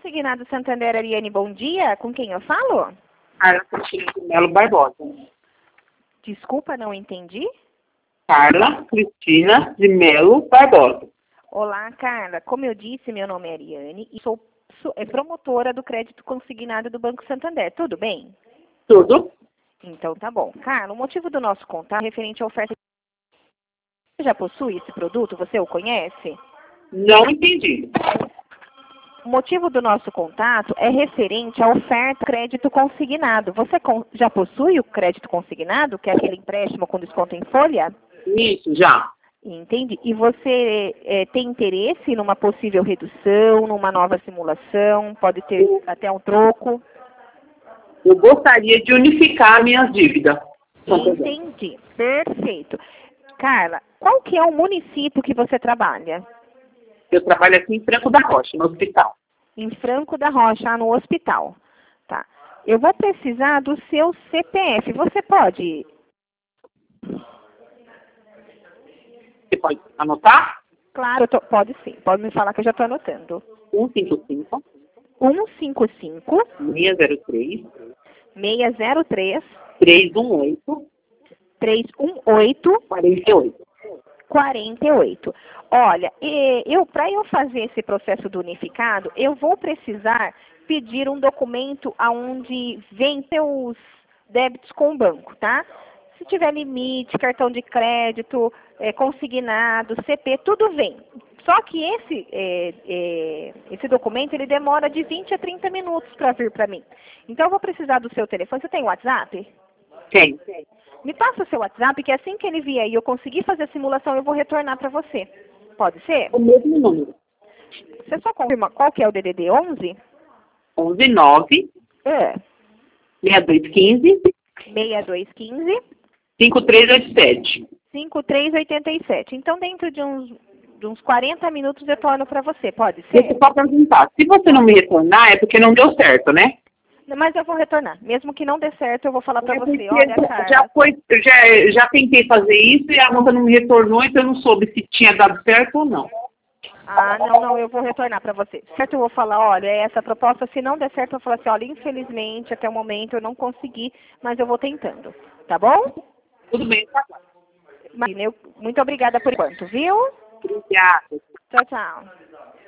Consignado Santander, Ariane, bom dia. Com quem eu falo? Carla Cristina de Melo Barbosa. Desculpa, não entendi. Carla Cristina de Melo Barbosa. Olá, Carla. Como eu disse, meu nome é Ariane e sou promotora do crédito consignado do Banco Santander. Tudo bem? Tudo? Então tá bom. Carla, o motivo do nosso contato é referente à oferta. Você já possui esse produto? Você o conhece? Não entendi. O motivo do nosso contato é referente à oferta crédito consignado. Você já possui o crédito consignado, que é aquele empréstimo com desconto em folha? Isso, já. Entendi. E você tem interesse numa possível redução, numa nova simulação? Pode ter até um troco? Eu gostaria de unificar minhas dívidas. Entendi. Perfeito. Carla, qual que é o município que você trabalha? Eu trabalho aqui em Franco da Rocha, no hospital. Em Franco da Rocha, no hospital. Tá. Eu vou precisar do seu CPF. Você pode? Você pode anotar? Claro, pode sim. Pode me falar que eu já estou anotando. 155 155 603 603 318 318 48. 48. Olha, para eu fazer esse processo do unificado, eu vou precisar pedir um documento onde vem seus débitos com o banco, tá? Se tiver limite, cartão de crédito, consignado, CP, tudo vem. Só que esse documento, ele demora de 20 a 30 minutos para vir para mim. Então, eu vou precisar do seu telefone. Você tem WhatsApp? Tem. Me passa o seu WhatsApp, que assim que ele vier e eu conseguir fazer a simulação, eu vou retornar para você. Pode ser? O mesmo número. Você só confirma qual que é o DDD 11? 119 É. 6215 6215 5387. 5387. Então, dentro de uns 40 minutos, eu torno para você. Pode Deixa ser? eu só perguntar. Se você não me retornar, é porque não deu certo, né? Mas eu vou retornar. Mesmo que não dê certo, eu vou falar para você. Porque Olha, Carla. já tentei fazer isso e a moça não me retornou, então eu não soube se tinha dado certo ou não. Ah, não, eu vou retornar para você. Certo, eu vou falar, olha, é essa proposta, se não der certo, eu vou falar assim, olha, infelizmente, até o momento eu não consegui, mas eu vou tentando. Tá bom? Tudo bem, tá bom. Imagina, muito obrigada por enquanto, viu? Obrigada. Tchau, tchau.